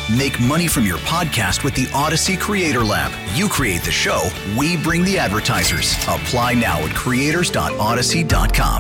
Make money from your podcast with the Odyssey Creator Lab. You create the show, we bring the advertisers. Apply now at creators.odyssey.com.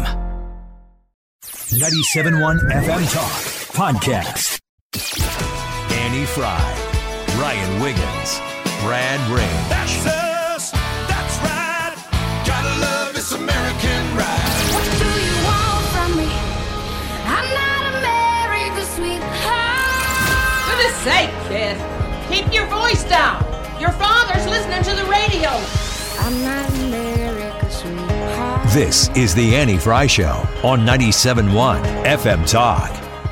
97.1 FM Talk Podcast. Annie Fry, Ryan Wiggins, Brad Ray. That's us. That's right. Gotta love this American ride. What do you want from me? I'm not America's sweetheart. For goodness sake, kid. Keep your voice down. Your father's listening to the radio. I'm not America's sweetheart. This is the Annie Fry Show on 97.1 FM Talk.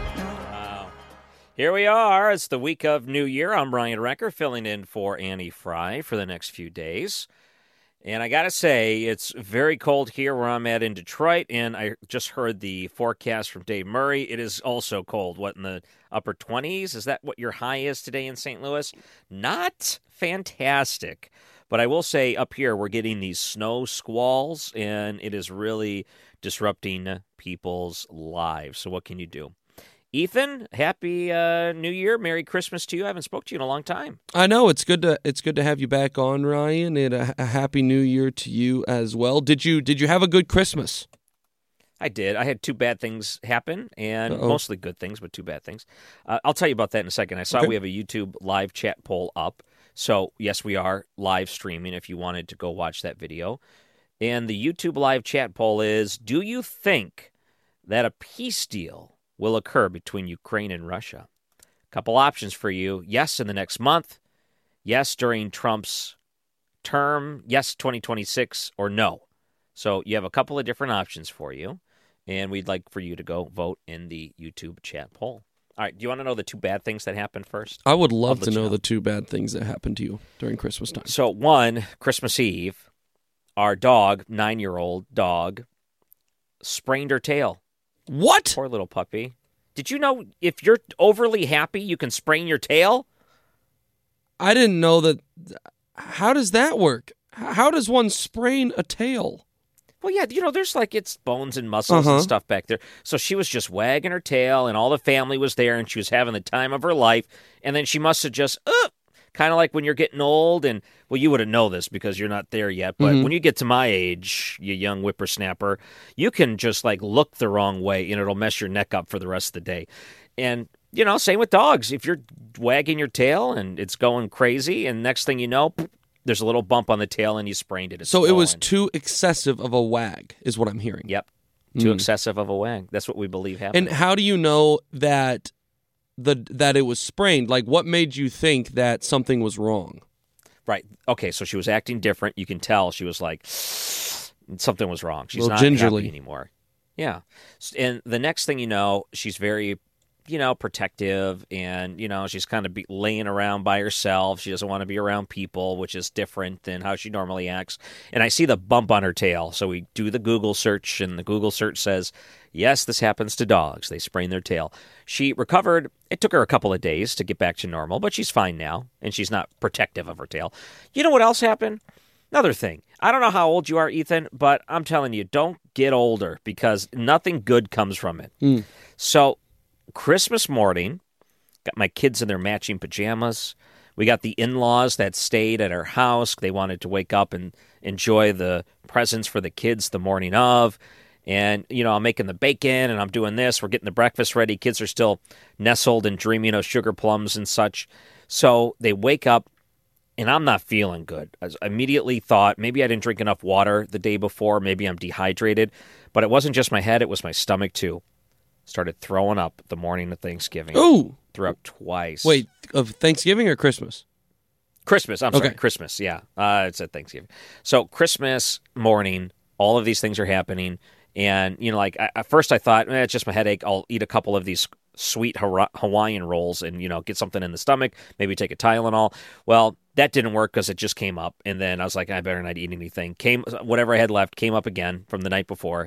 Here we are. It's the week of New Year. I'm Ryan Recker, filling in for Annie Fry for the next few days. And I got to say, it's very cold here where I'm at in Detroit, and I just heard the forecast from Dave Murray. It is also cold. What, in the upper 20s? Is that what your high is today in St. Louis? Not fantastic. But I will say up here we're getting these snow squalls, and it is really disrupting people's lives. So what can you do? Ethan, happy New Year, Merry Christmas to you. I haven't spoke to you in a long time. I know, it's good to have you back on, Ryan, and a happy New Year to you as well. Did you have a good Christmas? I did. I had two bad things happen, and mostly good things, but two bad things. I'll tell you about that in a second. I saw we have a YouTube live chat poll up. So, yes, we are live streaming if you wanted to go watch that video. And the YouTube live chat poll is, do you think that a peace deal will occur between Ukraine and Russia? A couple options for you. Yes, in the next month. Yes, during Trump's term. Yes, 2026, or no. So you have a couple of different options for you, and we'd like for you to go vote in the YouTube chat poll. All right, do you want to know the two bad things that happened first? I would love to know the two bad things that happened to you during Christmas time. So one, Christmas Eve, our dog, 9-year-old dog, sprained her tail. What? Poor little puppy. Did you know if you're overly happy, you can sprain your tail? I didn't know that. How does that work? How does one sprain a tail? Well, yeah, there's it's bones and muscles and stuff back there. So she was just wagging her tail, and all the family was there, and she was having the time of her life. And then she must have just, kind of like when you're getting old, and, well, you wouldn't know this because you're not there yet, but when you get to my age, you young whippersnapper, you can just, look the wrong way, and it'll mess your neck up for the rest of the day. And, same with dogs. If you're wagging your tail and it's going crazy, and next thing you know, there's a little bump on the tail, and you sprained it. So it was too excessive of a wag, is what I'm hearing. Yep. Too excessive of a wag. That's what we believe happened. And how do you know that that it was sprained? What made you think that something was wrong? Right. Okay, so she was acting different. You can tell she was something was wrong. She's not gingerly happy anymore. Yeah. And the next thing you know, she's very, protective, and, she's kind of laying around by herself. She doesn't want to be around people, which is different than how she normally acts. And I see the bump on her tail. So we do the Google search, and the Google search says, yes, this happens to dogs. They sprain their tail. She recovered. It took her a couple of days to get back to normal, but she's fine now, and she's not protective of her tail. You know what else happened? Another thing. I don't know how old you are, Ethan, but I'm telling you, don't get older, because nothing good comes from it. So Christmas morning, got my kids in their matching pajamas. We got the in-laws that stayed at our house. They wanted to wake up and enjoy the presents for the kids the morning of. And, I'm making the bacon, and I'm doing this. We're getting the breakfast ready. Kids are still nestled and dreaming of sugar plums and such. So they wake up, and I'm not feeling good. I immediately thought maybe I didn't drink enough water the day before. Maybe I'm dehydrated. But it wasn't just my head. It was my stomach, too. Started throwing up the morning of Thanksgiving. Ooh! Threw up twice. Wait, of Thanksgiving or Christmas? Christmas. I'm sorry. Christmas, yeah. It's at Thanksgiving. So Christmas morning, all of these things are happening. And, at first I thought, it's just my headache. I'll eat a couple of these sweet Hawaiian rolls and, get something in the stomach, maybe take a Tylenol. Well, that didn't work because it just came up. And then I was like, I better not eat anything. Whatever I had left came up again from the night before.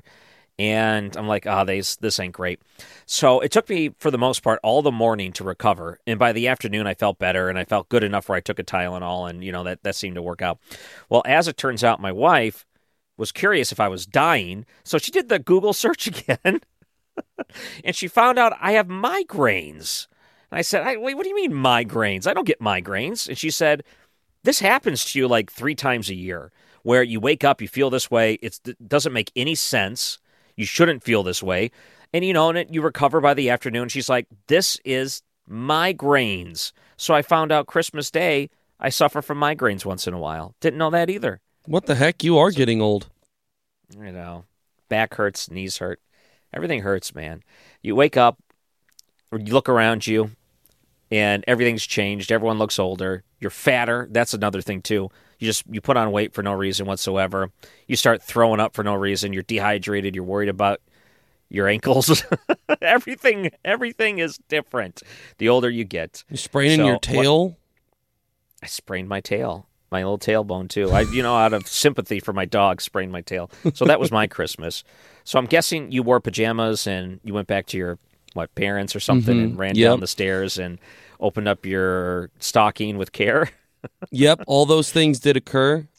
And I'm like, this ain't great. So it took me, for the most part, all the morning to recover. And by the afternoon, I felt better, and I felt good enough where I took a Tylenol, and, that seemed to work out. Well, as it turns out, my wife was curious if I was dying, so she did the Google search again, and she found out I have migraines. And I said, wait, what do you mean migraines? I don't get migraines. And she said, this happens to you like 3 times a year, where you wake up, you feel this way. It doesn't make any sense. You shouldn't feel this way. And, and you recover by the afternoon. She's like, this is migraines. So I found out Christmas Day, I suffer from migraines once in a while. Didn't know that either. What the heck? You are getting old. Back hurts, knees hurt. Everything hurts, man. You wake up, or you look around you, and everything's changed. Everyone looks older. You're fatter. That's another thing, too. You put on weight for no reason whatsoever. You start throwing up for no reason. You're dehydrated. You're worried about your ankles. Everything is different the older you get. You spraining your tail? I sprained my tail. My little tailbone, too. Out of sympathy for my dog, sprained my tail. So that was my Christmas. So I'm guessing you wore pajamas and you went back to your, parents or something and ran down the stairs and opened up your stocking with care? Yep, all those things did occur.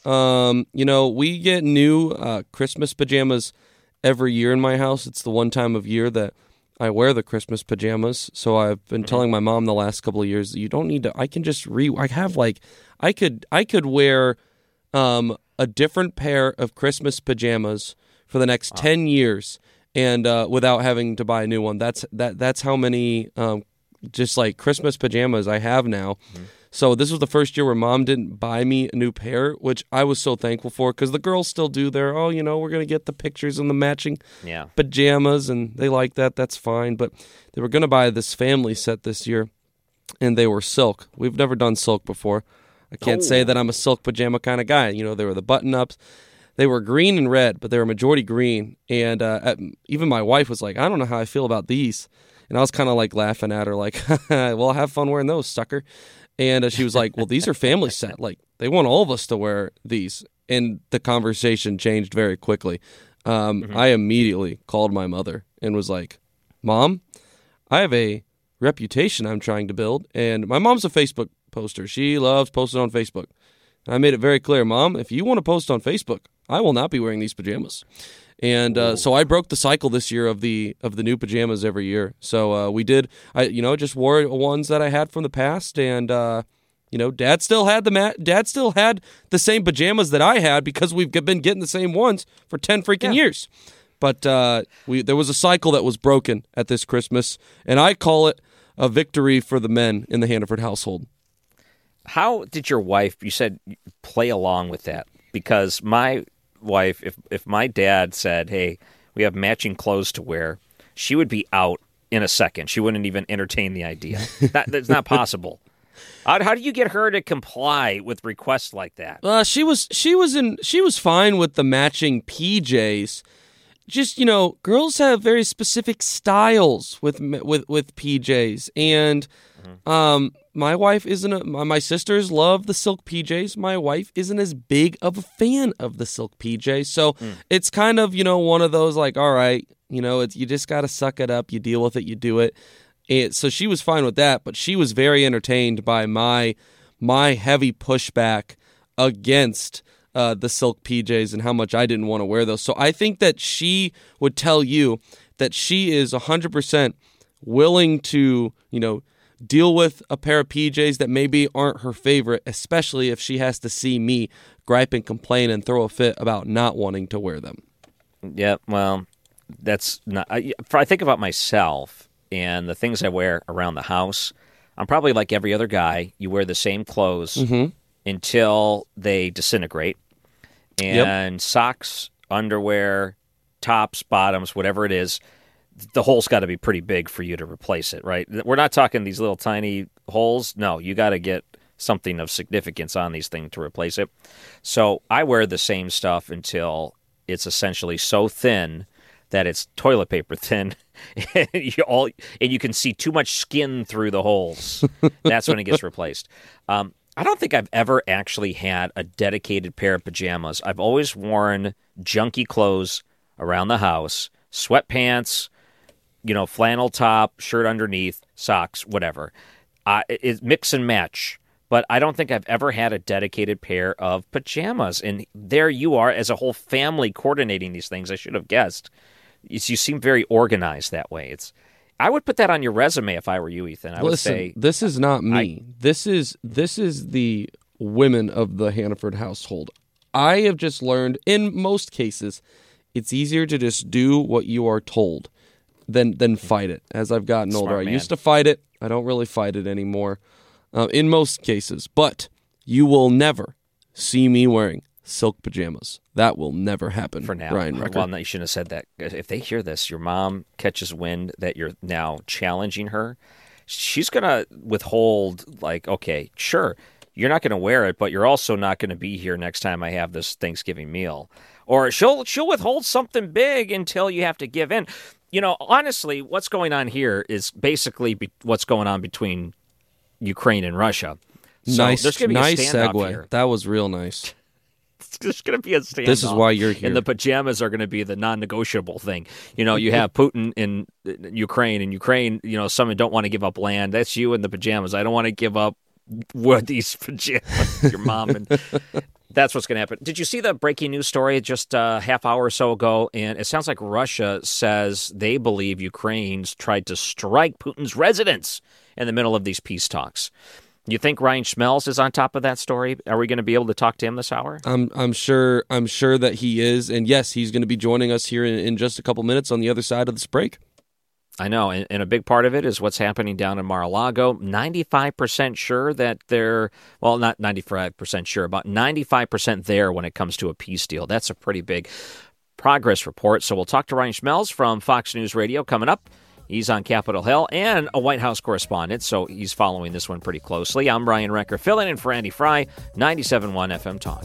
We get new Christmas pajamas every year in my house. It's the one time of year that I wear the Christmas pajamas. So I've been telling my mom the last couple of years, you don't need to. I can just I could wear a different pair of Christmas pajamas for the next 10 years, and without having to buy a new one. That's how many just like Christmas pajamas I have now. Mm-hmm. So this was the first year where Mom didn't buy me a new pair, which I was so thankful for, because the girls still do their, we're going to get the pictures and the matching pajamas, and they like that. That's fine. But they were going to buy this family set this year, and they were silk. We've never done silk before. I can't say that I'm a silk pajama kind of guy. They were the button-ups. They were green and red, but they were majority green. And even my wife was like, I don't know how I feel about these. And I was kind of like laughing at her like, well, have fun wearing those, sucker. And she was like, well, these are family set. Like, they want all of us to wear these. And the conversation changed very quickly. I immediately called my mother and was like, Mom, I have a reputation I'm trying to build. And my mom's a Facebook poster. She loves posting on Facebook. And I made it very clear, Mom, if you want to post on Facebook, I will not be wearing these pajamas. And so I broke the cycle this year of the new pajamas every year. So we did. I just wore ones that I had from the past, and Dad still had the same pajamas that I had, because we've been getting the same ones for 10 freaking years. But there was a cycle that was broken at this Christmas, and I call it a victory for the men in the Hannaford household. How did your wife, you said, play along with that? Because my wife, if my dad said, hey, we have matching clothes to wear, she would be out in a second. She wouldn't even entertain the idea. That's not possible. How do you get her to comply with requests like that? She was fine with the matching PJs. Just, girls have very specific styles with PJs, and my wife my sisters love the silk PJs. My wife isn't as big of a fan of the silk PJs, so it's kind of, one of those like, all right, you just got to suck it up, you deal with it, you do it. So she was fine with that, but she was very entertained by my heavy pushback against the silk PJs and how much I didn't want to wear those. So I think that she would tell you that she is 100% willing to, deal with a pair of PJs that maybe aren't her favorite, especially if she has to see me gripe and complain and throw a fit about not wanting to wear them. Yeah, well, that's not. I think about myself and the things I wear around the house. I'm probably like every other guy. You wear the same clothes until they disintegrate. And socks, underwear, tops, bottoms, whatever it is, the hole's got to be pretty big for you to replace it, right? We're not talking these little tiny holes. No, you got to get something of significance on these things to replace it. So I wear the same stuff until it's essentially so thin that it's toilet paper thin, and you can see too much skin through the holes. That's when it gets replaced. I don't think I've ever actually had a dedicated pair of pajamas. I've always worn junky clothes around the house, sweatpants, flannel top, shirt underneath, socks, whatever. It's mix and match. But I don't think I've ever had a dedicated pair of pajamas. And there you are as a whole family coordinating these things. I should have guessed. You seem very organized that way. I would put that on your resume if I were you, Ethan. I would say this is not me. This is the women of the Hannaford household. I have just learned, in most cases, it's easier to just do what you are told than fight it. As I've gotten older, I used to fight it. I don't really fight it anymore, in most cases. But you will never see me wearing silk pajamas. That will never happen. For now. Ryan Recker. Well, no, you shouldn't have said that. If they hear this, your mom catches wind that you're now challenging her, she's going to withhold, like, okay, sure, you're not going to wear it, but you're also not going to be here next time I have this Thanksgiving meal. Or she'll withhold something big until you have to give in. You know, honestly, what's going on here is basically what's going on between Ukraine and Russia. So nice segue. Here. That was real nice. There's going to be a standoff. This is why you're here. And the pajamas are going to be the non-negotiable thing. You know, you have Putin in Ukraine, and Ukraine, you know, some don't want to give up land. That's you in the pajamas. I don't want to give up these pajamas, your mom. And that's what's going to happen. Did you see the breaking news story just a half hour or so ago? And it sounds like Russia says they believe Ukraine's tried to strike Putin's residence in the middle of these peace talks. You think Ryan Schmelz is on top of that story? Are we going to be able to talk to him this hour? I'm sure that he is, and yes, he's going to be joining us here in just a couple minutes on the other side of this break. I know, and a big part of it is what's happening down in Mar-a-Lago. 95% sure that they're, well, not 95% sure, about 95% there when it comes to a peace deal. That's a pretty big progress report. So we'll talk to Ryan Schmelz from Fox News Radio coming up. He's on Capitol Hill and a White House correspondent, so he's following this one pretty closely. I'm Brian Recker, filling in for Andy Fry, 97.1 FM Talk.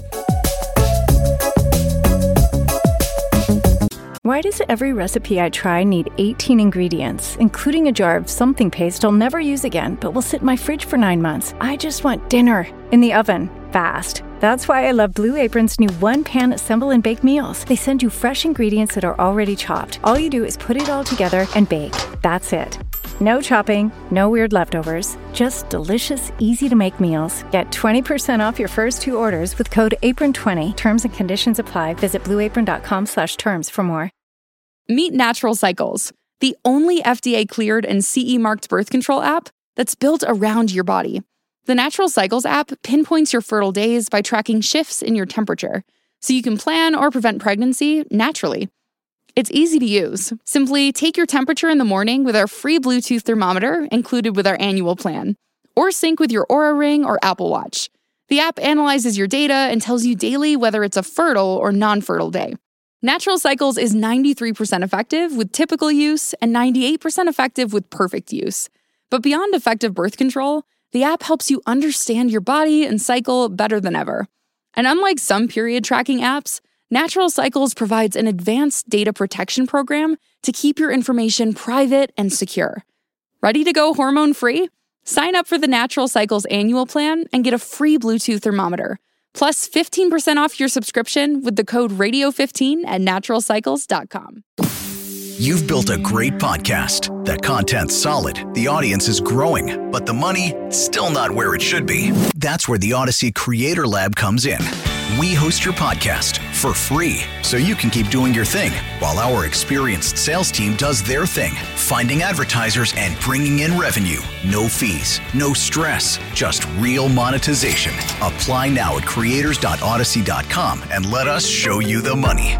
Why does every recipe I try need 18 ingredients, including a jar of something paste I'll never use again, but will sit in my fridge for 9 months? I just want dinner in the oven, fast. That's why I love Blue Apron's new one-pan assemble and bake meals. They send you fresh ingredients that are already chopped. All you do is put it all together and bake. That's it. No chopping, no weird leftovers, just delicious, easy-to-make meals. Get 20% off your first 2 orders with code APRON20. Terms and conditions apply. Visit blueapron.com/terms for more. Meet Natural Cycles, the only FDA-cleared and CE-marked birth control app that's built around your body. The Natural Cycles app pinpoints your fertile days by tracking shifts in your temperature, so you can plan or prevent pregnancy naturally. It's easy to use. Simply take your temperature in the morning with our free Bluetooth thermometer included with our annual plan, or sync with your Oura Ring or Apple Watch. The app analyzes your data and tells you daily whether it's a fertile or non-fertile day. Natural Cycles is 93% effective with typical use and 98% effective with perfect use. But beyond effective birth control, the app helps you understand your body and cycle better than ever. And unlike some period tracking apps, Natural Cycles provides an advanced data protection program to keep your information private and secure. Ready to go hormone-free? Sign up for the Natural Cycles annual plan and get a free Bluetooth thermometer, plus 15% off your subscription with the code radio15 at naturalcycles.com. You've built a great podcast. The content's solid, the audience is growing, but the money, still not where it should be. That's where the Odyssey Creator Lab comes in. We host your podcast for free, so you can keep doing your thing, while our experienced sales team does their thing, finding advertisers and bringing in revenue. No fees, no stress, just real monetization. Apply now at creators.odyssey.com and let us show you the money.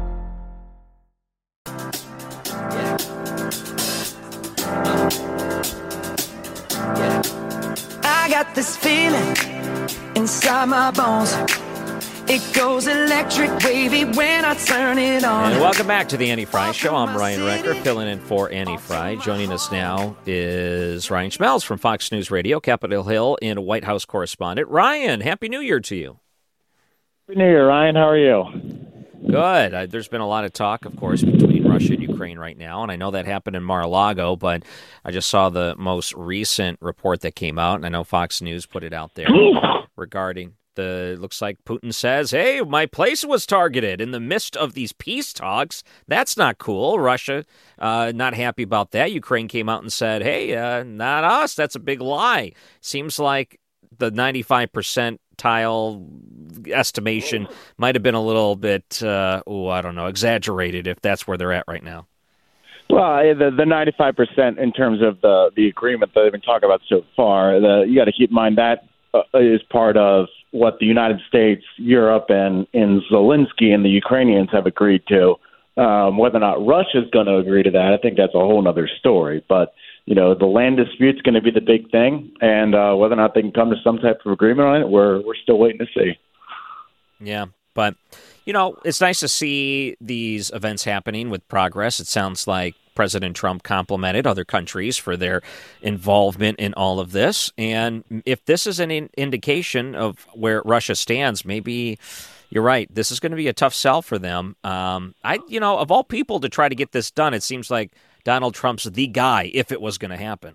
I got this feeling inside my bones. It goes electric wavy when I turn it on. And welcome back to the Andy Fry Show. I'm Ryan Recker, filling in for Andy Fry. Joining us now is Ryan Schmelz from Fox News Radio, Capitol Hill, and a White House correspondent. Ryan, Happy New Year to you. Happy New Year, Ryan. How are you? Good. There's been a lot of talk, of course, between Russia and Ukraine right now, and I know that happened in Mar-a-Lago, but I just saw the most recent report that came out, and I know Fox News put it out there regarding looks like Putin says, hey, my place was targeted in the midst of these peace talks. That's not cool. Russia, not happy about that. Ukraine came out and said, hey, not us. That's a big lie. Seems like the 95% tile estimation might have been a little bit, I don't know, exaggerated if that's where they're at right now. Well, the 95% in terms of the agreement that they've been talking about so far, you got to keep in mind that is part of what the United States, Europe, and Zelensky and the Ukrainians have agreed to. Whether or not Russia's going to agree to that, I think that's a whole other story. But, the land dispute's going to be the big thing, and whether or not they can come to some type of agreement on it, we're still waiting to see. Yeah, but, it's nice to see these events happening with progress. It sounds like President Trump complimented other countries for their involvement in all of this. And if this is an indication of where Russia stands, maybe you're right. This is going to be a tough sell for them. Of all people to try to get this done, it seems like Donald Trump's the guy if it was going to happen.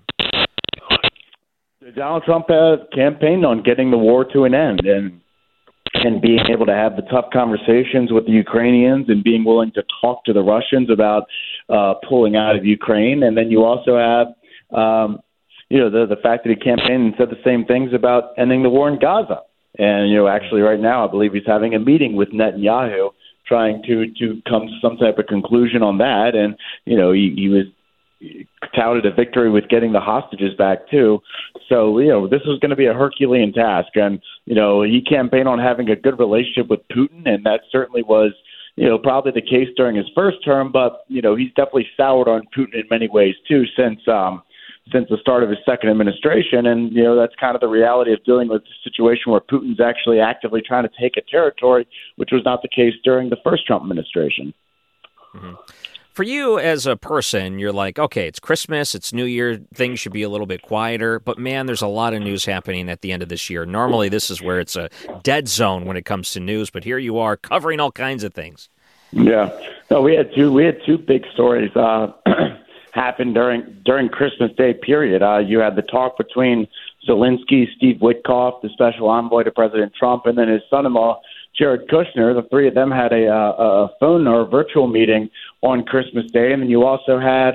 Donald Trump campaigned on getting the war to an end and being able to have the tough conversations with the Ukrainians and being willing to talk to the Russians about pulling out of Ukraine. And then you also have, the fact that he campaigned and said the same things about ending the war in Gaza. And, actually right now, I believe he's having a meeting with Netanyahu trying to come to some type of conclusion on that. And, he was touted a victory with getting the hostages back too. So, this was going to be a Herculean task. And, he campaigned on having a good relationship with Putin, and that certainly was, probably the case during his first term. But, he's definitely soured on Putin in many ways too since the start of his second administration. And, that's kind of the reality of dealing with the situation where Putin's actually actively trying to take a territory, which was not the case during the first Trump administration. Mm-hmm. For you as a person, you're like, okay, it's Christmas, it's New Year, things should be a little bit quieter, but man, there's a lot of news happening at the end of this year. Normally, this is where it's a dead zone when it comes to news, but here you are covering all kinds of things. Yeah. No, we had two big stories happen during Christmas Day period. You had the talk between Zelensky, Steve Witkoff, the special envoy to President Trump, and then his son-in-law, Jared Kushner. The three of them had a phone or a virtual meeting on Christmas Day, and then you also had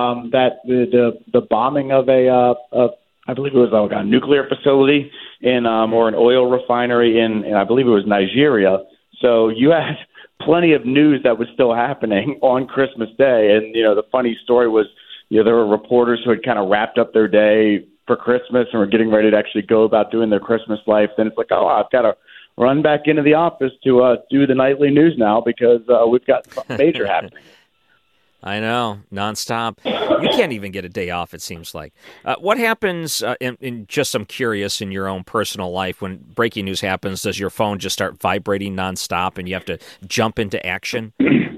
the bombing of I believe it was a nuclear facility or an oil refinery in I believe it was Nigeria. So you had plenty of news that was still happening on Christmas Day, and the funny story was there were reporters who had kind of wrapped up their day for Christmas and were getting ready to actually go about doing their Christmas life. Then it's like, oh, I've got to run back into the office to do the nightly news now because we've got something major happening. I know, nonstop. You can't even get a day off, it seems like. What happens, in just I'm curious, in your own personal life, when breaking news happens, does your phone just start vibrating nonstop and you have to jump into action?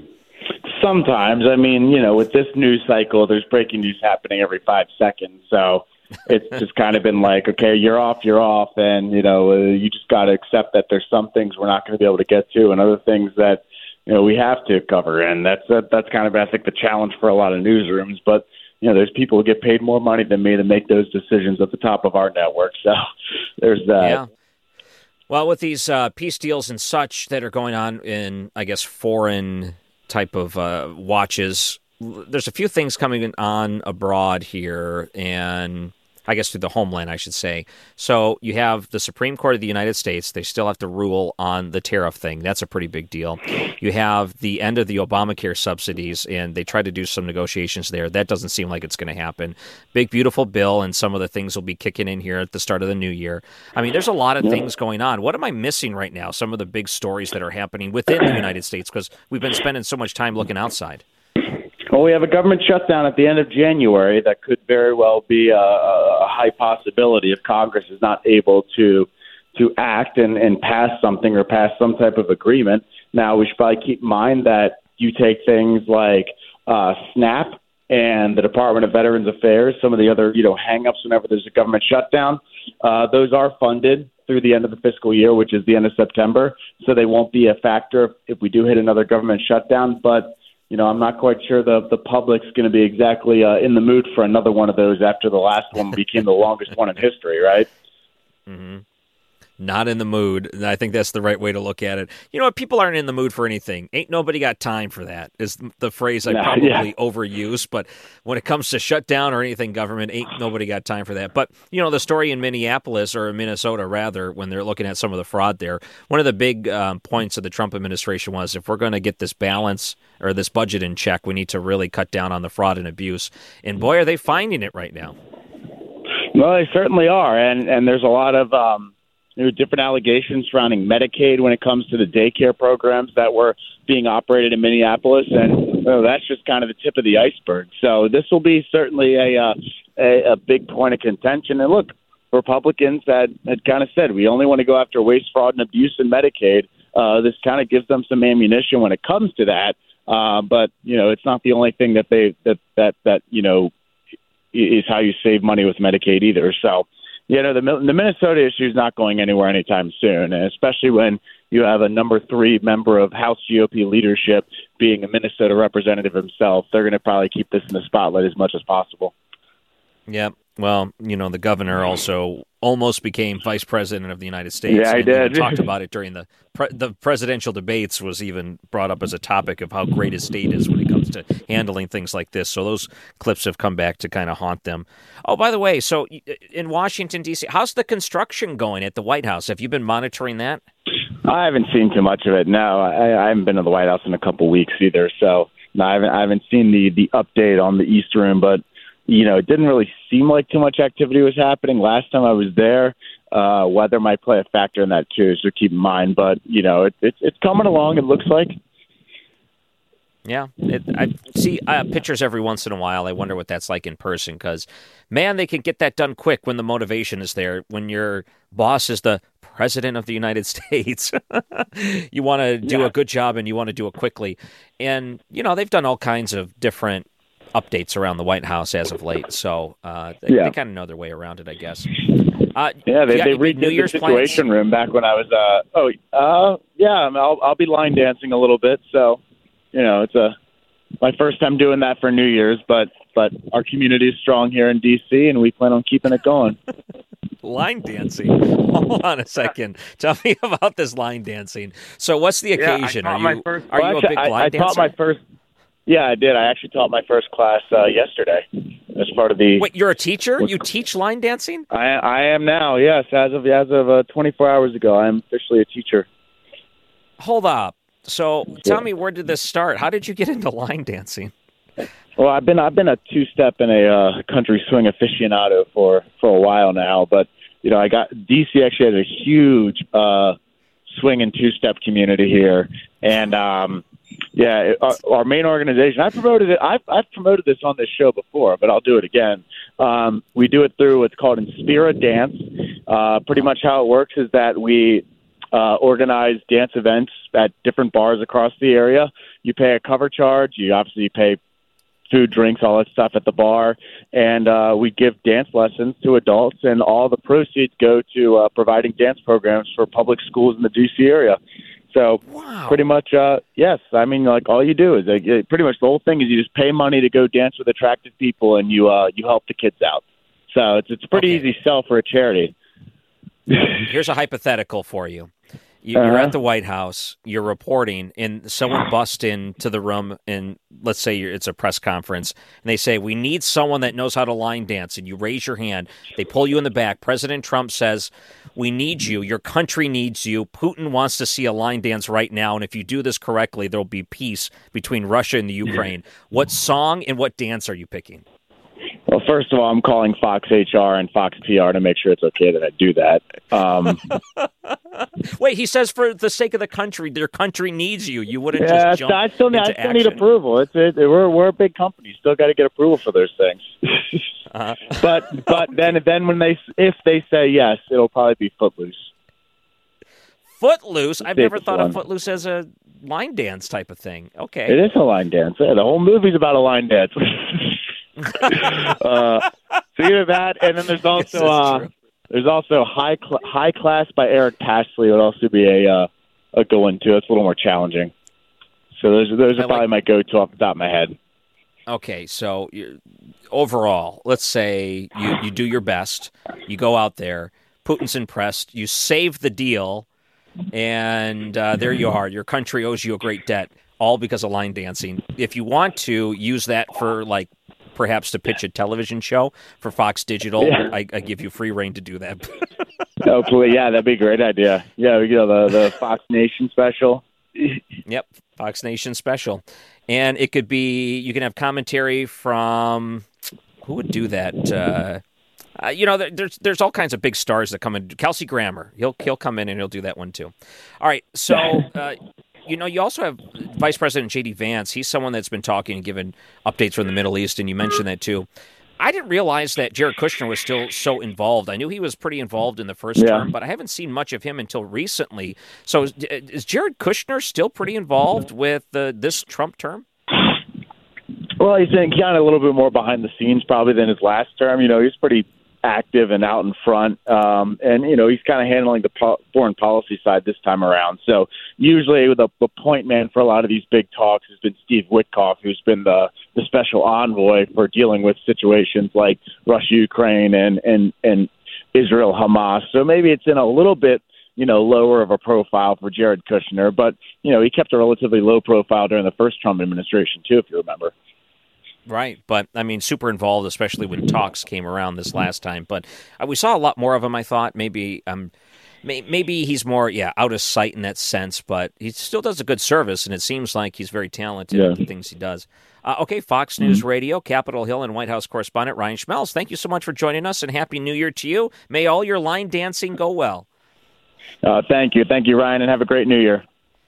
Sometimes. I mean, with this news cycle, there's breaking news happening every 5 seconds. So it's just kind of been like, okay, you're off. And, you just got to accept that there's some things we're not going to be able to get to and other things that, we have to cover. And that's kind of, I think, the challenge for a lot of newsrooms. But, there's people who get paid more money than me to make those decisions at the top of our network. So there's that. Yeah. Well, with these peace deals and such that are going on in, I guess, foreign type of watches, there's a few things coming on abroad here, and I guess through the homeland, I should say. So you have the Supreme Court of the United States. They still have to rule on the tariff thing. That's a pretty big deal. You have the end of the Obamacare subsidies, and they tried to do some negotiations there. That doesn't seem like it's going to happen. Big, beautiful bill, and some of the things will be kicking in here at the start of the new year. I mean, there's a lot of things going on. What am I missing right now? Some of the big stories that are happening within the United States, because we've been spending so much time looking outside. Well, we have a government shutdown at the end of January that could very well be a high possibility if Congress is not able to act and pass something or pass some type of agreement. Now, we should probably keep in mind that you take things like SNAP and the Department of Veterans Affairs, some of the other hang-ups whenever there's a government shutdown. Those are funded through the end of the fiscal year, which is the end of September, so they won't be a factor if we do hit another government shutdown. But I'm not quite sure the public's going to be exactly in the mood for another one of those after the last one became the longest one in history, right? Mm-hmm. not in the mood. And I think that's the right way to look at it. You know what? People aren't in the mood for anything. Ain't nobody got time for that, is the phrase I probably overuse. But when it comes to shutdown or anything government, ain't nobody got time for that. But, the story in Minneapolis, or in Minnesota, rather, when they're looking at some of the fraud there, one of the big points of the Trump administration was, if we're going to get this balance or this budget in check, we need to really cut down on the fraud and abuse. And boy, are they finding it right now. Well, they certainly are. And there's a lot of different allegations surrounding Medicaid when it comes to the daycare programs that were being operated in Minneapolis. And that's just kind of the tip of the iceberg. So this will be certainly a big point of contention. And look, Republicans had kind of said, we only want to go after waste, fraud, and abuse in Medicaid. This kind of gives them some ammunition when it comes to that. But, it's not the only thing that is how you save money with Medicaid either. So, the Minnesota issue is not going anywhere anytime soon, and especially when you have a number 3 member of House GOP leadership being a Minnesota representative himself. They're going to probably keep this in the spotlight as much as possible. Yeah. Well, the governor also almost became vice president of the United States. Yeah, he did. Talked about it during the presidential debates, was even brought up as a topic of how great his state is when it comes to handling things like this. So those clips have come back to kind of haunt them. Oh, by the way, so in Washington, D.C., how's the construction going at the White House? Have you been monitoring that? I haven't seen too much of it. No, I haven't been to the White House in a couple weeks either. So no, I haven't seen the update on the East Room, but it didn't really seem like too much activity was happening last time I was there. Weather might play a factor in that too, so keep in mind. But it's coming along. It looks like. Yeah, I see pictures every once in a while. I wonder what that's like in person, because, man, they can get that done quick when the motivation is there. When your boss is the president of the United States, you want to do a good job and you want to do it quickly. And, they've done all kinds of different updates around the White House as of late, so they kind of know their way around it, I guess. They redid the Situation Room back when I was. I'll be line dancing a little bit, so it's my first time doing that for New Year's, but our community is strong here in D.C. and we plan on keeping it going. Line dancing. Hold on a second. Tell me about this line dancing. So, what's the occasion? Are you a big line dancer? Taught my first. Yeah, I did. I actually taught my first class yesterday as part of the. Wait, you're a teacher? You teach line dancing? I am now. Yes, as of 24 hours ago, I am officially a teacher. Hold up. So tell me, where did this start? How did you get into line dancing? Well, I've been a two-step and a country swing aficionado for a while now, but I got DC actually has a huge swing and two-step community here, and our main organization. I promoted it. I've promoted this on this show before, but I'll do it again. We do it through what's called Inspira Dance. Pretty much how it works is that we organize dance events at different bars across the area. You pay a cover charge. You obviously pay food, drinks, all that stuff at the bar, and we give dance lessons to adults, and all the proceeds go to providing dance programs for public schools in the D.C. area. So pretty much, yes. I mean, like, all you do is pretty much the whole thing is you just pay money to go dance with attractive people, and you help the kids out. So it's a pretty easy sell for a charity. Here's a hypothetical for you. You're at the White House, you're reporting, and someone busts into the room, and let's say it's a press conference, and they say, we need someone that knows how to line dance, and you raise your hand. They pull you in the back. President Trump says, we need you. Your country needs you. Putin wants to see a line dance right now, and if you do this correctly, there'll be peace between Russia and the Ukraine. What song and what dance are you picking? Well, first of all, I'm calling Fox HR and Fox PR to make sure it's okay that I do that. Wait, he says for the sake of the country, their country needs you. You wouldn't just jump I still need approval. We're a big company. Still got to get approval for those things. But then when if they say yes, it'll probably be Footloose. Footloose? I've never thought of Footloose as a line dance type of thing. Okay, it is a line dance. Yeah, the whole movie's about a line dance. So either that, and then there's also High Class by Eric Pastley would also be a good one too. It's a little more challenging. So those are probably my go-to off the top of my head. Okay, so overall, let's say you do your best, you go out there, Putin's impressed. You save the deal, and there you are. Your country owes you a great debt, all because of line dancing. If you want to use that for, like, perhaps to pitch a television show for Fox Digital, I give you free reign to do that. Hopefully, yeah, that'd be a great idea. Yeah, the Fox Nation special. Yep, Fox Nation special. And it could be, you can have commentary from, who would do that? There's all kinds of big stars that come in. Kelsey Grammer, he'll come in and he'll do that one too. All right, so you also have Vice President J.D. Vance. He's someone that's been talking and giving updates from the Middle East, and you mentioned that too. I didn't realize that Jared Kushner was still so involved. I knew he was pretty involved in the first term, but I haven't seen much of him until recently. So is Jared Kushner still pretty involved with this Trump term? Well, he's kind of a little bit more behind the scenes probably than his last term. He's pretty active and out in front, and he's kind of handling the foreign policy side this time around. So usually the point man for a lot of these big talks has been Steve Witkoff, who's been the special envoy for dealing with situations like Russia, Ukraine, and Israel, Hamas. So maybe it's in a little bit lower of a profile for Jared Kushner, but he kept a relatively low profile during the first Trump administration too, if you remember. Right, but I mean, super involved, especially when talks came around this last time. But we saw a lot more of him. I thought maybe he's more out of sight in that sense, but he still does a good service, and it seems like he's very talented at the things he does. Okay, Fox News Radio, Capitol Hill, and White House correspondent Ryan Schmelz. Thank you so much for joining us, and Happy New Year to you. May all your line dancing go well. Thank you, Ryan, and have a great New Year.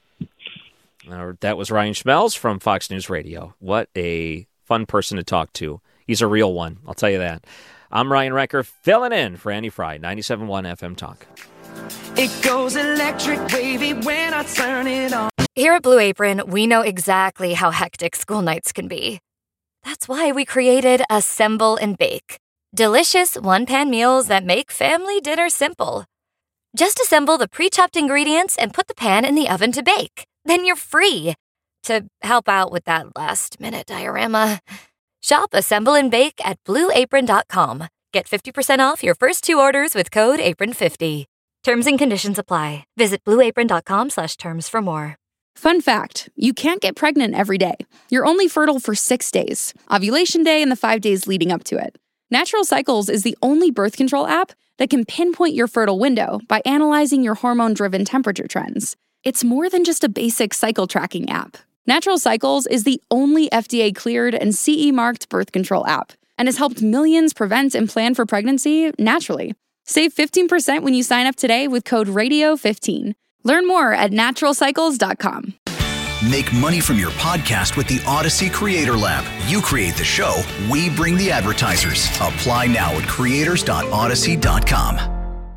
That was Ryan Schmelz from Fox News Radio. What a fun person to talk to. He's a real one, I'll tell you that. I'm Ryan Recker, filling in for Andy Fry, 97.1 FM Talk. It goes electric wavy when I turn it on. Here at Blue Apron, we know exactly how hectic school nights can be. That's why we created Assemble and Bake. Delicious one-pan meals that make family dinner simple. Just assemble the pre-chopped ingredients and put the pan in the oven to bake. Then you're free to help out with that last-minute diorama. Shop Assemble and Bake at BlueApron.com. Get 50% off your first 2 orders with code APRON50. Terms and conditions apply. Visit BlueApron.com/terms for more. Fun fact, you can't get pregnant every day. You're only fertile for 6 days, ovulation day and the 5 days leading up to it. Natural Cycles is the only birth control app that can pinpoint your fertile window by analyzing your hormone-driven temperature trends. It's more than just a basic cycle tracking app. Natural Cycles is the only FDA-cleared and CE-marked birth control app and has helped millions prevent and plan for pregnancy naturally. Save 15% when you sign up today with code RADIO15. Learn more at naturalcycles.com. Make money from your podcast with the Odyssey Creator Lab. You create the show, we bring the advertisers. Apply now at creators.odyssey.com.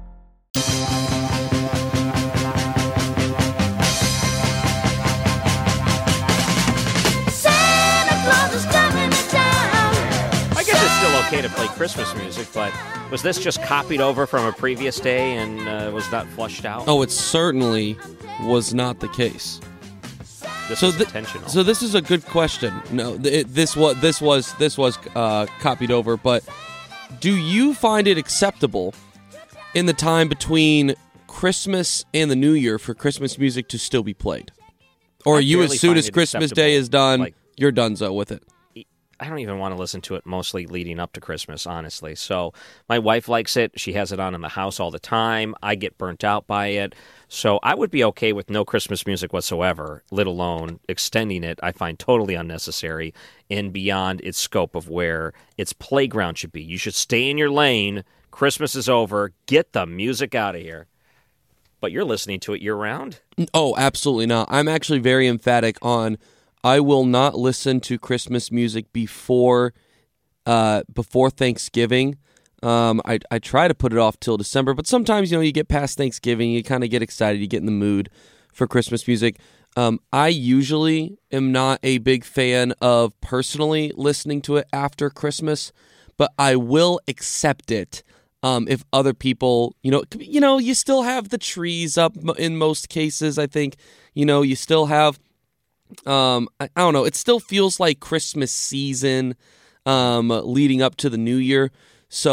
Okay to play Christmas music, but was this just copied over from a previous day and was not flushed out? Oh, it certainly was not the case. This was intentional. So this is a good question. No, this was copied over. But do you find it acceptable in the time between Christmas and the New Year for Christmas music to still be played, or are you as soon as Christmas Day is done, you're donezo with it? I don't even want to listen to it mostly leading up to Christmas, honestly. So my wife likes it. She has it on in the house all the time. I get burnt out by it. So I would be okay with no Christmas music whatsoever, let alone extending it. I find totally unnecessary and beyond its scope of where its playground should be. You should stay in your lane. Christmas is over. Get the music out of here. But you're listening to it year-round? Oh, absolutely not. I'm actually very emphatic on I will not listen to Christmas music before Thanksgiving. I try to put it off till December, but sometimes, you get past Thanksgiving, you kind of get excited, you get in the mood for Christmas music. I usually am not a big fan of personally listening to it after Christmas, but I will accept it if other people, you still have the trees up in most cases, I think. You still have I don't know. It still feels like Christmas season leading up to the New Year. So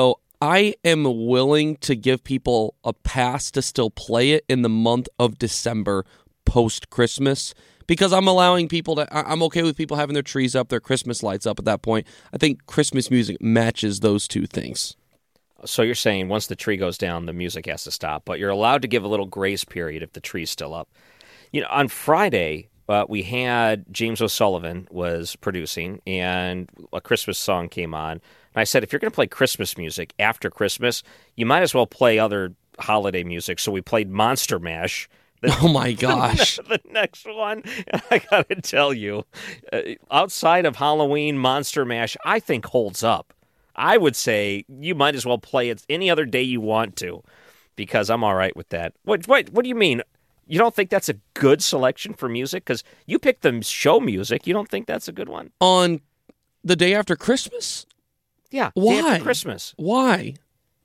I am willing to give people a pass to still play it in the month of December post-Christmas because I'm allowing people to, I'm okay with people having their trees up, their Christmas lights up at that point. I think Christmas music matches those two things. So you're saying once the tree goes down, the music has to stop, but you're allowed to give a little grace period if the tree's still up. You know, on Friday, we had James O'Sullivan was producing, and a Christmas song came on. And I said, if you're going to play Christmas music after Christmas, you might as well play other holiday music. So we played Monster Mash. Oh, my gosh. The next one. And I got to tell you, outside of Halloween, Monster Mash, I think holds up. I would say you might as well play it any other day you want to, because I'm all right with that. What do you mean? You don't think that's a good selection for music? Because you picked the show music. You don't think that's a good one? On the day after Christmas? Yeah. Why? Day after Christmas. Why?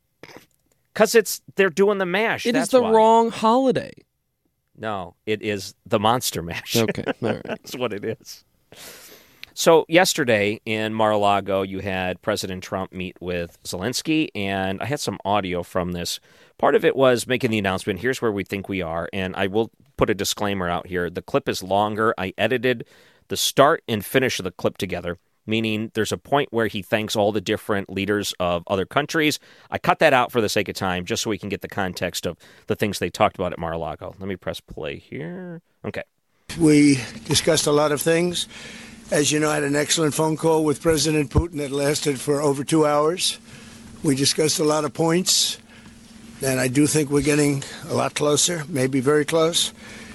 Because they're doing the mash. It is the wrong holiday. No, it is the Monster Mash. Okay, all right. That's what it is. So yesterday in Mar-a-Lago, you had President Trump meet with Zelensky, and I had some audio from this. Part of it was making the announcement, here's where we think we are, and I will put a disclaimer out here. The clip is longer. I edited the start and finish of the clip together, meaning there's a point where he thanks all the different leaders of other countries. I cut that out for the sake of time, just so we can get the context of the things they talked about at Mar-a-Lago. Let me press play here. Okay. We discussed a lot of things. As you know, I had an excellent phone call with President Putin that lasted for over 2 hours. We discussed a lot of points, and I do think we're getting a lot closer, maybe very close.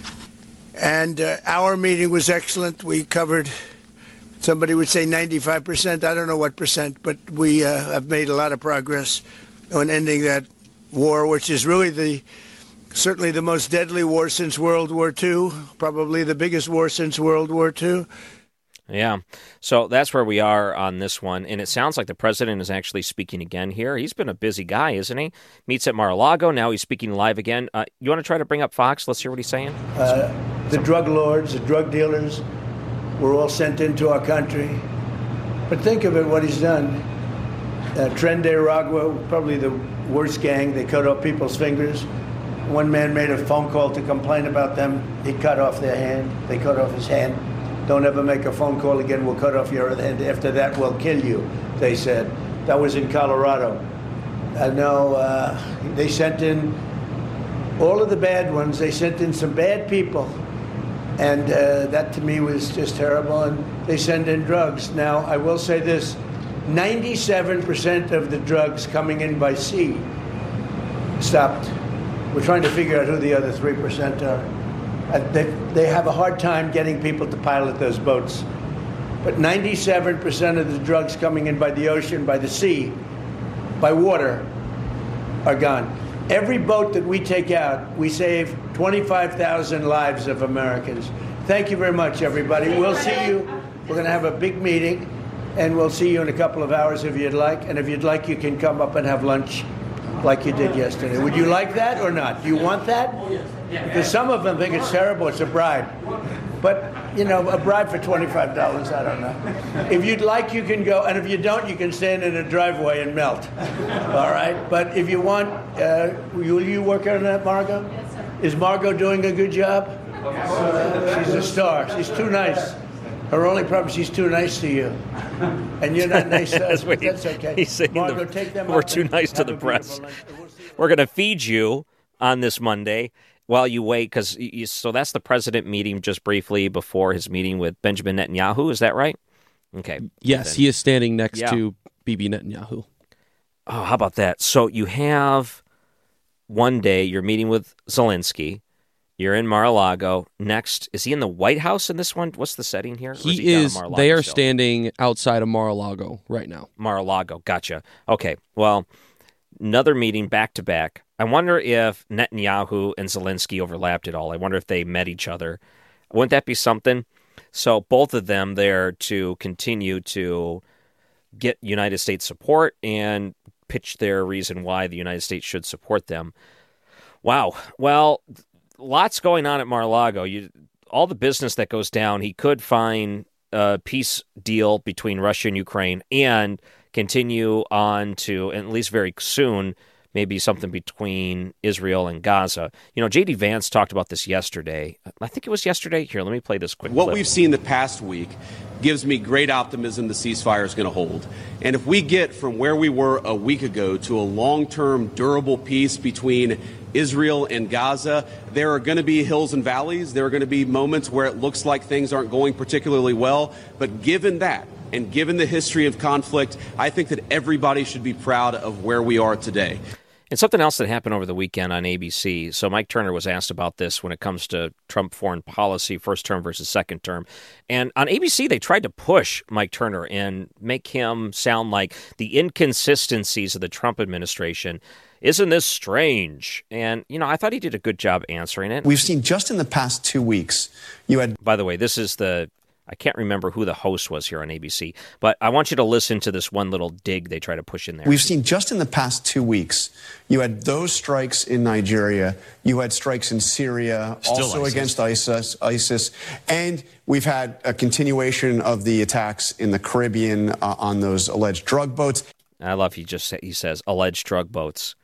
And our meeting was excellent. We covered, somebody would say 95%, I don't know what percent, but we have made a lot of progress on ending that war, which is really certainly the most deadly war since World War II, probably the biggest war since World War II. Yeah, so that's where we are on this one, and it sounds like the president is actually speaking again here. He's been a busy guy, isn't he? Meets at Mar-a-Lago, now he's speaking live again. You want to try to bring up Fox? Let's hear what he's saying. The drug lords, the drug dealers were all sent into our country. But think of it, what he's done. Tren de Aragua, probably the worst gang. They cut off people's fingers. One man made a phone call to complain about them. He cut off their hand. They cut off his hand. Don't ever make a phone call again. We'll cut off your other hand. After that, we'll kill you, they said. That was in Colorado. No, they sent in all of the bad ones. They sent in some bad people. And that to me was just terrible. And they send in drugs. Now, I will say this. 97% of the drugs coming in by sea stopped. We're trying to figure out who the other 3% are. They have a hard time getting people to pilot those boats. But 97% of the drugs coming in by the ocean, by the sea, by water, are gone. Every boat that we take out, we save 25,000 lives of Americans. Thank you very much, everybody. We'll see you. We're going to have a big meeting, and we'll see you in a couple of hours if you'd like. And if you'd like, you can come up and have lunch like you did yesterday. Would you like that or not? Do you want that? Because some of them think it's terrible. It's a bribe. But, you know, a bribe for $25, I don't know. If you'd like, you can go. And if you don't, you can stand in a driveway and melt. All right? But if you want, will you work on that, Margot? Yes, sir. Is Margot doing a good job? She's a star. She's too nice. Her only problem is she's too nice to you. And you're not nice to us, but that's okay. He's saying Margot, take them we're too nice to the press. We're going to feed you on this Monday while you wait, because so that's the president meeting just briefly before his meeting with Benjamin Netanyahu. Is that right? Okay. Yes, he is standing next to Bibi Netanyahu. Oh, how about that? So you have one day you're meeting with Zelensky. You're in Mar-a-Lago. Next, is he in the White House in this one? What's the setting here? He is. They are standing outside of Mar-a-Lago right now. Mar-a-Lago. Gotcha. Okay. Well, another meeting back to back. I wonder if Netanyahu and Zelensky overlapped at all. I wonder if they met each other. Wouldn't that be something? So both of them there to continue to get United States support and pitch their reason why the United States should support them. Wow. Well, lots going on at Mar-a-Lago. All the business that goes down, he could find a peace deal between Russia and Ukraine and continue on to, at least very soon, maybe something between Israel and Gaza. You know, J.D. Vance talked about this yesterday. I think it was yesterday. Here, let me play this quick What clip. we've seen the past week gives me great optimism the ceasefire is going to hold. And if we get from where we were a week ago to a long-term, durable peace between Israel and Gaza, there are going to be hills and valleys. There are going to be moments where it looks like things aren't going particularly well. But given that, and given the history of conflict, I think that everybody should be proud of where we are today. And something else that happened over the weekend on ABC. So Mike Turner was asked about this when it comes to Trump foreign policy, first term versus second term. And on ABC, they tried to push Mike Turner and make him sound like the inconsistencies of the Trump administration. Isn't this strange? And, you know, I thought he did a good job answering it. We've seen just in the past 2 weeks, you had... By the way, this is I can't remember who the host was here on ABC, but I want you to listen to this one little dig they try to push in there. We've seen just in the past 2 weeks, you had those strikes in Nigeria, you had strikes in Syria, also against ISIS, and we've had a continuation of the attacks in the Caribbean on those alleged drug boats. I love he says alleged drug boats.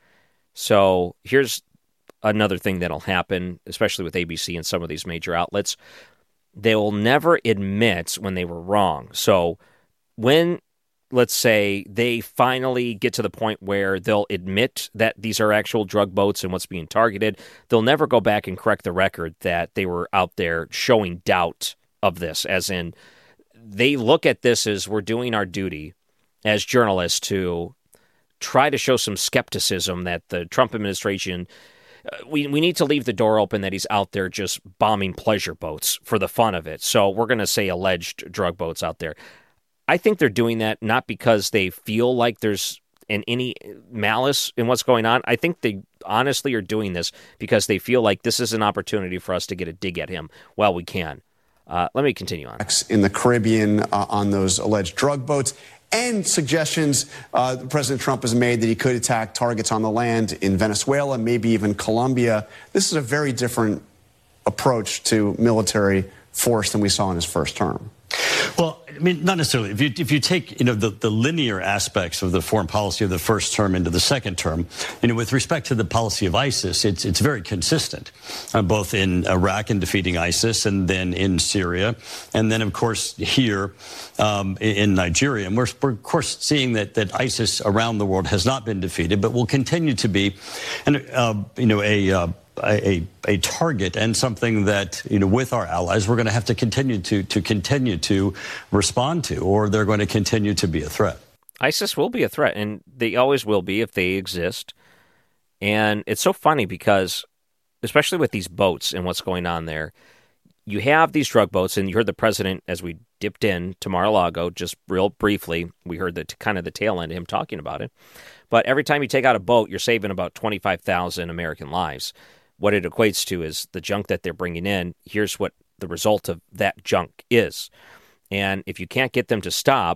So here's another thing that'll happen, especially with ABC and some of these major outlets. They will never admit when they were wrong. So when, let's say, they finally get to the point where they'll admit that these are actual drug boats and what's being targeted, they'll never go back and correct the record that they were out there showing doubt of this, as in they look at this as we're doing our duty as journalists to try to show some skepticism that the Trump administration... We need to leave the door open that he's out there just bombing pleasure boats for the fun of it. So we're going to say alleged drug boats out there. I think they're doing that not because they feel like there's any malice in what's going on. I think they honestly are doing this because they feel like this is an opportunity for us to get a dig at him while we can. Let me continue on. In the Caribbean on those alleged drug boats. And suggestions President Trump has made that he could attack targets on the land in Venezuela, maybe even Colombia. This is a very different approach to military force than we saw in his first term. Well, I mean, not necessarily. If you take, the linear aspects of the foreign policy of the first term into the second term, with respect to the policy of ISIS, it's very consistent, both in Iraq and defeating ISIS, and then in Syria, and then, of course, here in Nigeria. And we're of course seeing that ISIS around the world has not been defeated, but will continue to be, a target and something that, with our allies, we're going to have to continue to respond to, or they're going to continue to be a threat. ISIS will be a threat, and they always will be if they exist. And it's so funny because, especially with these boats and what's going on there, you have these drug boats, and you heard the president, as we dipped in to Mar-a-Lago, just real briefly, we heard the tail end of him talking about it. But every time you take out a boat, you're saving about 25,000 American lives. What it equates to is the junk that they're bringing in. Here's what the result of that junk is. And if you can't get them to stop,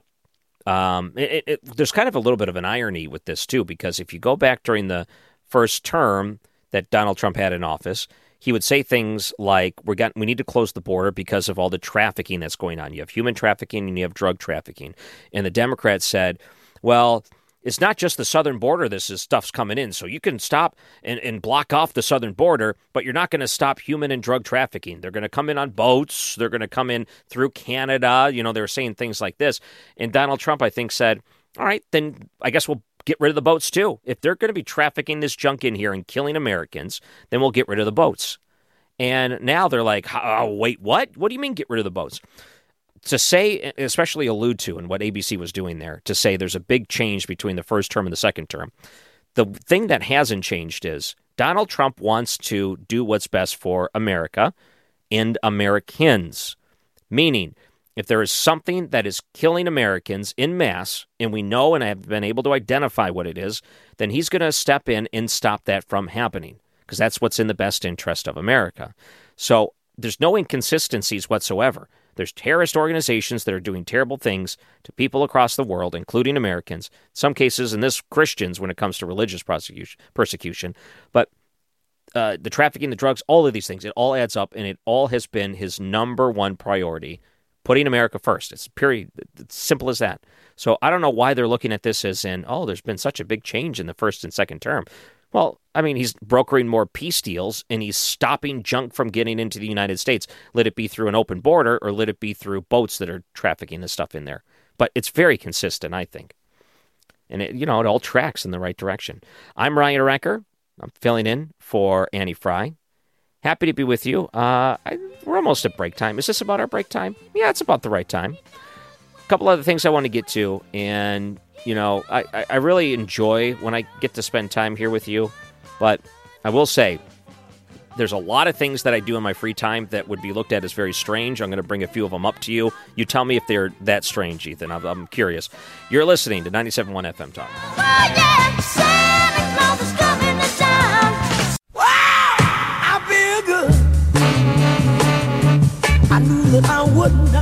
there's kind of a little bit of an irony with this, too, because if you go back during the first term that Donald Trump had in office, he would say things like, we need to close the border because of all the trafficking that's going on. You have human trafficking and you have drug trafficking. And the Democrats said, well, it's not just the southern border this stuff's coming in, so you can stop and block off the southern border, but you're not going to stop human and drug trafficking. They're going to come in on boats. They're going to come in through Canada. They were saying things like this. And Donald Trump, I think, said, all right, then I guess we'll get rid of the boats too. If they're going to be trafficking this junk in here and killing Americans, then we'll get rid of the boats. And now they're like, oh, wait, what? What do you mean get rid of the boats? To say, especially allude to, and what ABC was doing there, to say there's a big change between the first term and the second term. The thing that hasn't changed is Donald Trump wants to do what's best for America and Americans. Meaning, if there is something that is killing Americans en masse, and we know and have been able to identify what it is, then he's going to step in and stop that from happening, because that's what's in the best interest of America. So there's no inconsistencies whatsoever. There's terrorist organizations that are doing terrible things to people across the world, including Americans, in some cases, and this Christians when it comes to religious persecution. But the trafficking, the drugs, all of these things, it all adds up, and it all has been his number one priority putting America first. It's period. It's simple as that. So I don't know why they're looking at this as in, oh, there's been such a big change in the first and second term. Well, I mean, he's brokering more peace deals, and he's stopping junk from getting into the United States. Let it be through an open border, or let it be through boats that are trafficking the stuff in there. But it's very consistent, I think. And, it all tracks in the right direction. I'm Ryan Recker. I'm filling in for Annie Fry. Happy to be with you. We're almost at break time. Is this about our break time? Yeah, it's about the right time. A couple other things I want to get to, and I really enjoy when I get to spend time here with you, but I will say there's a lot of things that I do in my free time that would be looked at as very strange. I'm going to bring a few of them up to you. You tell me if they're that strange, Ethan. I'm curious. You're listening to 97.1 FM Talk. Oh, yeah, Santa Claus is coming to town. Wow, I feel good. I knew that I wouldn't.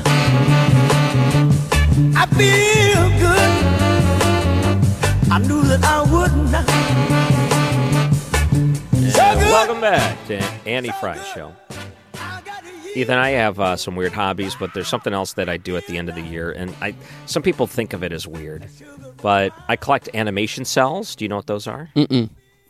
I feel good. I knew that I wouldn't. Welcome back to Annie Fry Show. Ethan, I have some weird hobbies, but there's something else that I do at the end of the year, and some people think of it as weird, but I collect animation cells. Do you know what those are? Mm-mm.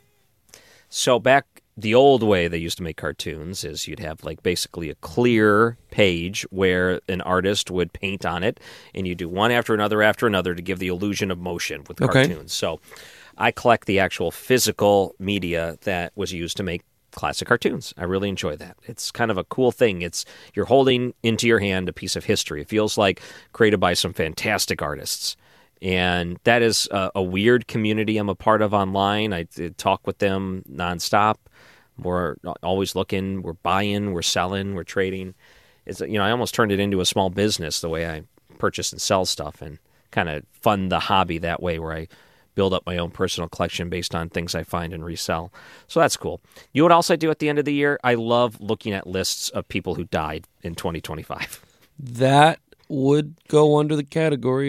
So back the old way they used to make cartoons is you'd have basically a clear page where an artist would paint on it, and you do one after another to give the illusion of motion with cartoons. Okay. So I collect the actual physical media that was used to make classic cartoons. I really enjoy that. It's kind of a cool thing. You're holding into your hand a piece of history. It feels like created by some fantastic artists. And that is a weird community I'm a part of online. I talk with them nonstop. We're always looking. We're buying. We're selling. We're trading. I almost turned it into a small business the way I purchase and sell stuff and kind of fund the hobby that way, where I build up my own personal collection based on things I find and resell. So that's cool. You know what else I do at the end of the year? I love looking at lists of people who died in 2025. That would go under the category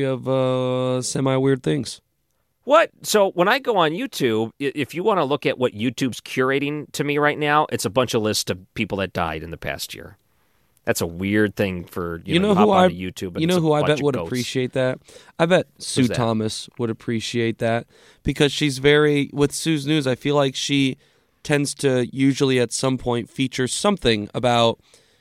of semi-weird things. What? So when I go on YouTube, if you want to look at what YouTube's curating to me right now, it's a bunch of lists of people that died in the past year. That's a weird thing for you know who I YouTube. You know who I bet would appreciate that? I bet Sue Thomas would appreciate that, because she's very with Sue's News. I feel like she tends to usually at some point feature something about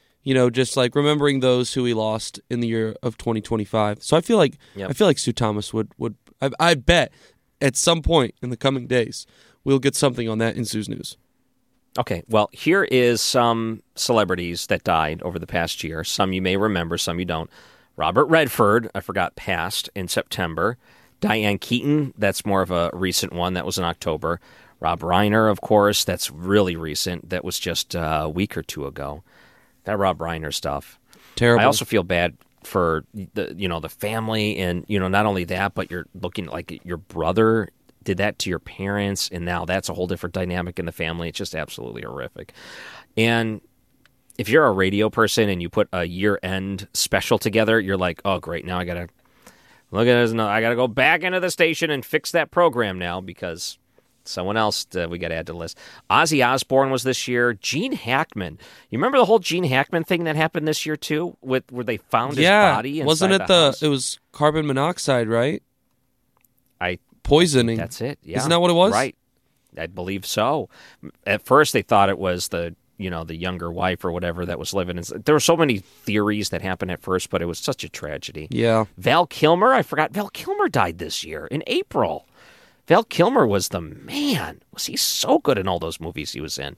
just like remembering those who we lost in the year of 2025. So I feel like Sue Thomas would I bet at some point in the coming days we'll get something on that in Sue's News. Okay, well, here is some celebrities that died over the past year. Some you may remember, some you don't. Robert Redford, I forgot, passed in September. Diane Keaton, that's more of a recent one. That was in October. Rob Reiner, of course, that's really recent. That was just a week or two ago. That Rob Reiner stuff. Terrible. I also feel bad for the family, and not only that, but you're looking like your brother did that to your parents, and now that's a whole different dynamic in the family. It's just absolutely horrific. And if you're a radio person and you put a year-end special together, you're like, oh, great, now I got to look at this. I got to go back into the station and fix that program now because someone else we got to add to the list. Ozzy Osbourne was this year. Gene Hackman. You remember the whole Gene Hackman thing that happened this year, too, where they found his body inside wasn't it the house? It was carbon monoxide, right? Poisoning. That's it. Yeah. Isn't that what it was? Right. I believe so. At first, they thought it was the younger wife or whatever that was living. There were so many theories that happened at first, but it was such a tragedy. Yeah. Val Kilmer. I forgot. Val Kilmer died this year in April. Val Kilmer was the man. Was he so good in all those movies he was in?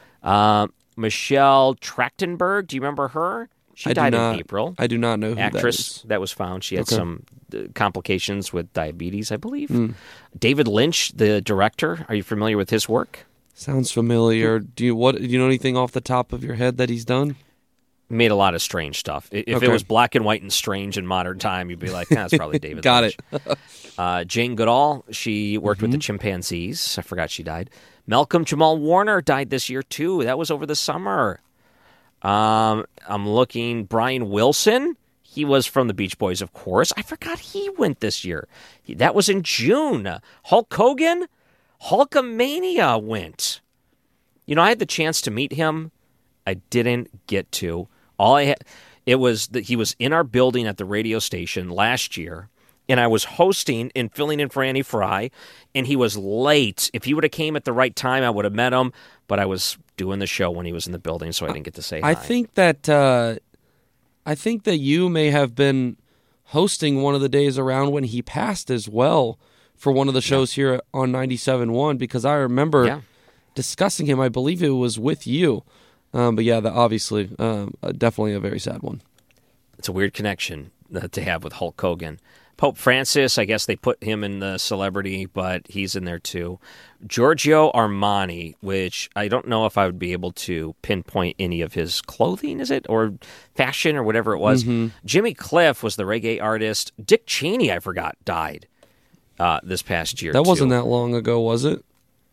Michelle Trachtenberg. Do you remember her? She died in April. I do not know who actress that was found. She had some complications with diabetes, I believe. David Lynch, the director. Are you familiar with his work? Sounds familiar. Do you know anything off the top of your head that he's done? Made a lot of strange stuff. If it was black and white and strange in modern time, you'd be like, that's probably David Lynch. Got it. Jane Goodall, she worked with the chimpanzees. I forgot she died. Malcolm Jamal Warner died this year, too. That was over the summer. I'm looking. Brian Wilson, he was from the Beach Boys, of course. I forgot he went this year. That was in June. Hulk Hogan, Hulkamania went. I had the chance to meet him. I didn't get to. It was that he was in our building at the radio station last year, and I was hosting and filling in for Annie Fry, and he was late. If he would have came at the right time, I would have met him, but I was doing the show when he was in the building, so I didn't get to say hi. I think that you may have been hosting one of the days around when he passed as well for one of the shows here on 97.1, because I remember discussing him. I believe it was with you. But yeah, obviously, definitely a very sad one. It's a weird connection to have with Hulk Hogan. Pope Francis, I guess they put him in the celebrity, but he's in there too. Giorgio Armani, which I don't know if I would be able to pinpoint any of his clothing, is it? Or fashion or whatever it was. Mm-hmm. Jimmy Cliff was the reggae artist. Dick Cheney, I forgot, died this past year. That wasn't that long ago, was it?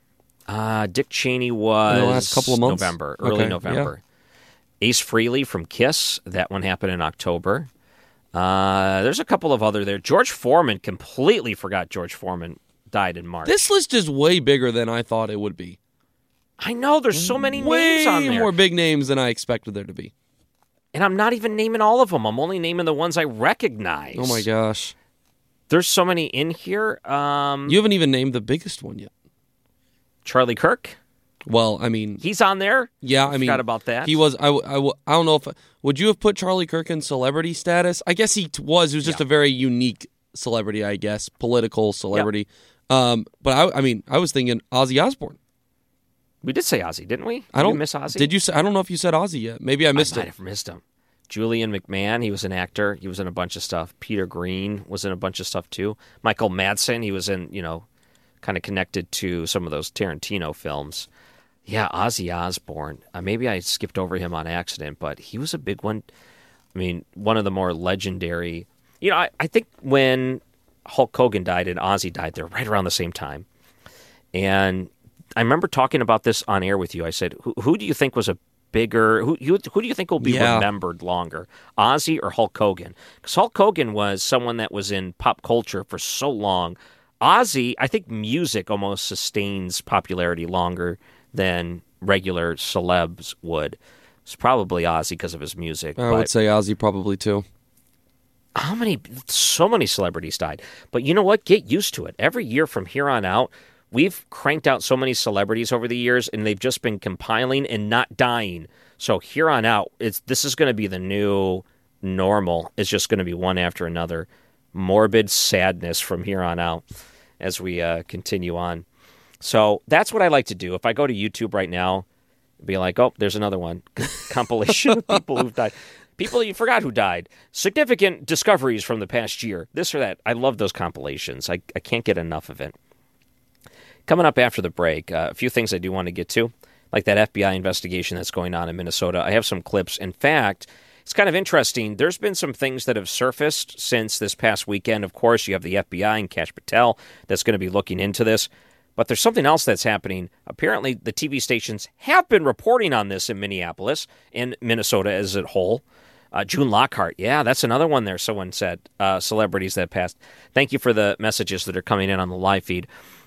Dick Cheney was in the last couple of months? November, early November. Yeah. Ace Frehley from Kiss, that one happened in October. There's a couple of other there. George Foreman, completely forgot George Foreman died in March. This list is way bigger than I thought it would be. I know, there's so many way names on there. Way more big names than I expected there to be. And I'm not even naming all of them. I'm only naming the ones I recognize. Oh my gosh. There's so many in here. You haven't even named the biggest one yet. Charlie Kirk? Well, I mean... He's on there? Yeah, I mean... Forgot about that. He was... I don't know if... Would you have put Charlie Kirk in celebrity status? I guess he was. He was just a very unique celebrity, I guess. Political celebrity. Yeah. But I was thinking Ozzy Osbourne. We did say Ozzy, didn't we? I don't miss Ozzy. Did you say? I don't know if you said Ozzy yet. Maybe I missed it. I might have missed him. Julian McMahon, he was an actor. He was in a bunch of stuff. Peter Green was in a bunch of stuff too. Michael Madsen, he was in, kind of connected to some of those Tarantino films. Yeah, Ozzy Osbourne. Maybe I skipped over him on accident, but he was a big one. I mean, one of the more legendary. I think when Hulk Hogan died and Ozzy died, they're right around the same time. And I remember talking about this on air with you. I said, who do you think was a bigger... Who do you think will be remembered longer, Ozzy or Hulk Hogan? Because Hulk Hogan was someone that was in pop culture for so long. Ozzy, I think music almost sustains popularity longer than regular celebs would. It's probably Ozzy because of his music. I would say Ozzy probably too. So many celebrities died. But you know what? Get used to it. Every year from here on out, we've cranked out so many celebrities over the years, and they've just been compiling and not dying. So here on out, this is going to be the new normal. It's just going to be one after another. Morbid sadness from here on out as we continue on. So that's what I like to do. If I go to YouTube right now, be like, oh, there's another one. Compilation of people who've died. People you forgot who died. Significant discoveries from the past year. This or that. I love those compilations. I can't get enough of it. Coming up after the break, a few things I do want to get to, like that FBI investigation that's going on in Minnesota. I have some clips. In fact, it's kind of interesting. There's been some things that have surfaced since this past weekend. Of course, you have the FBI and Kash Patel that's going to be looking into this. But there's something else that's happening. Apparently, the TV stations have been reporting on this in Minneapolis and Minnesota as a whole. June Lockhart, yeah, that's another one there. Someone said, celebrities that passed. Thank you for the messages that are coming in on the live feed.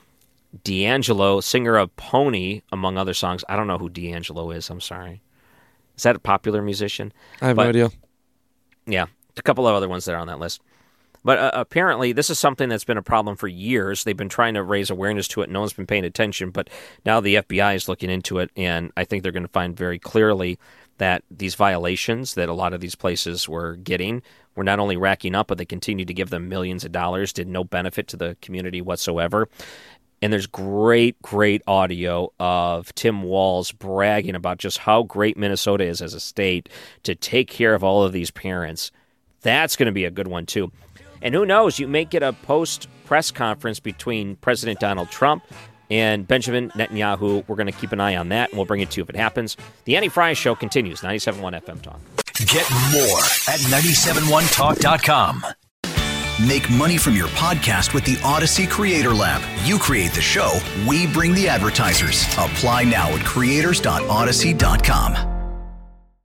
D'Angelo, singer of Pony, among other songs. I don't know who D'Angelo is. I'm sorry. Is that a popular musician? I have no idea. Yeah, a couple of other ones that are on that list. But apparently, this is something that's been a problem for years. They've been trying to raise awareness to it. No one's been paying attention. But now the FBI is looking into it, and I think they're going to find very clearly that these violations that a lot of these places were getting were not only racking up, but they continue to give them millions of dollars, did no benefit to the community whatsoever. And there's great audio of Tim Walz bragging about just how great Minnesota is as a state to take care of all of these parents. That's going to be a good one, too. And who knows, you may get a post-press conference between President Donald Trump and Benjamin Netanyahu. We're going to keep an eye on that, and we'll bring it to you if it happens. The Annie Frey Show continues, 97.1 FM Talk. Get more at 971talk.com. Make money from your podcast with the Odyssey Creator Lab. You create the show, we bring the advertisers. Apply now at creators.odyssey.com.